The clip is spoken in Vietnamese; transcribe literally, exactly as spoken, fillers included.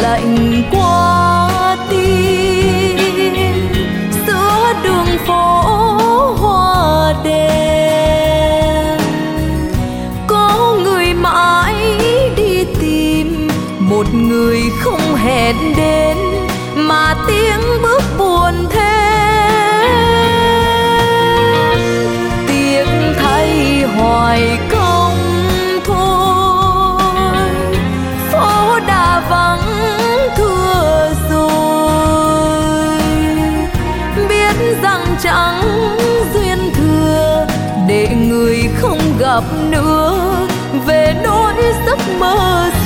lạnh qua tim giữa đường phố hoa đèn. Có người mãi đi tìm một người không hẹn đến, mà tiếng bước buồn thêm. Tiếc thay hoài công thôi, phố đã vắng thưa rồi. Biết rằng chẳng duyên thừa để người không gặp nữa, về nỗi giấc mơ